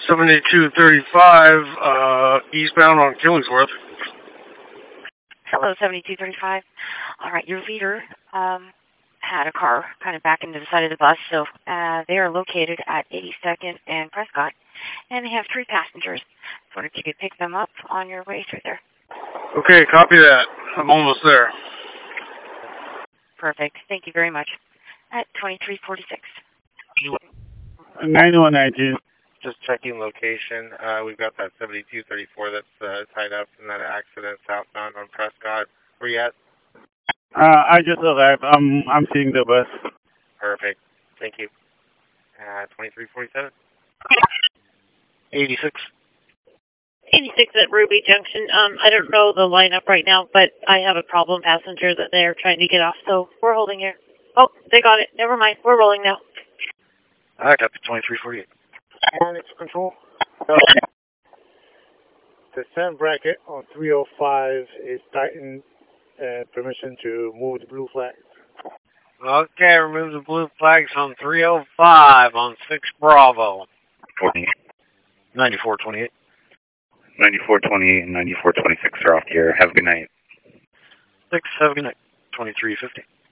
7235, eastbound on Killingsworth. Hello, 7235. All right, your leader had a car kind of back into the side of the bus, so they are located at 82nd and Prescott, and they have 3 passengers. So if you could pick them up on your way through there. Okay, copy that. I'm almost there. Perfect. Thank you very much. At 2346. 9192. Just checking location. We've got that 7234 that's tied up in that accident southbound on Prescott. Where you at? I just arrived. I'm seeing the bus. Perfect. Thank you. 2347. 86. 86 at Ruby Junction. I don't know the lineup right now, but I have a problem passenger that they're trying to get off, so we're holding here. Oh, they got it. Never mind. We're rolling now. I got the 2348. Hornets control. Descent bracket on 305 is tightened. Permission to move the blue flags. Okay, remove the blue flags on 305 on 6 Bravo. 48. 9428. 9428 and 9426 are off the air. Have a good night. 6, have a good night. 2350.